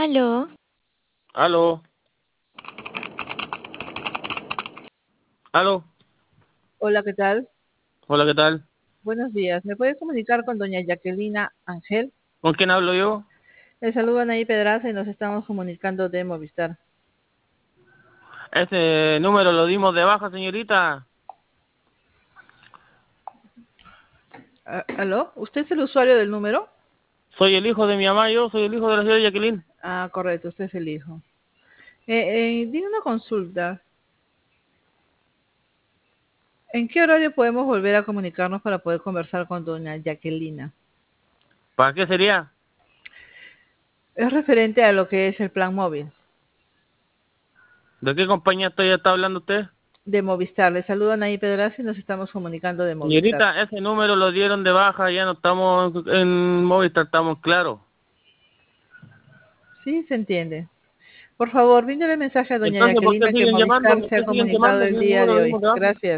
Aló, Aló, aló, Hola, ¿qué tal? hola, ¿qué tal? Buenos días. ¿Me puede comunicar con doña Jacquelina Ángel? ¿Con quién hablo yo? Le saludan ahí Pedraza y nos estamos comunicando de Movistar. Ese número lo dimos de baja, señorita. ¿Aló? ¿Usted es el usuario del número? Soy el hijo de mi mamá, yo soy el hijo de la señora Jacqueline. Ah, correcto, usted es el hijo. Dime una consulta. ¿En qué horario podemos volver a comunicarnos para poder conversar con doña Jacquelina? ¿Para qué sería? Es referente a lo que es el plan móvil ¿De qué compañía está hablando usted? de Movistar. Le saludan ahí Pedraza y nos estamos comunicando de Movistar. Señorita, ese número lo dieron de baja, ya no estamos en Movistar, estamos claros. Sí, se entiende. Por favor, bríndele mensaje a doña Entonces, ¿por qué Jacquelina que siguen llamando? Movistar ¿Por se ha qué siguen comunicado llamando si el el día número de lo hoy. dimos de baja? Gracias.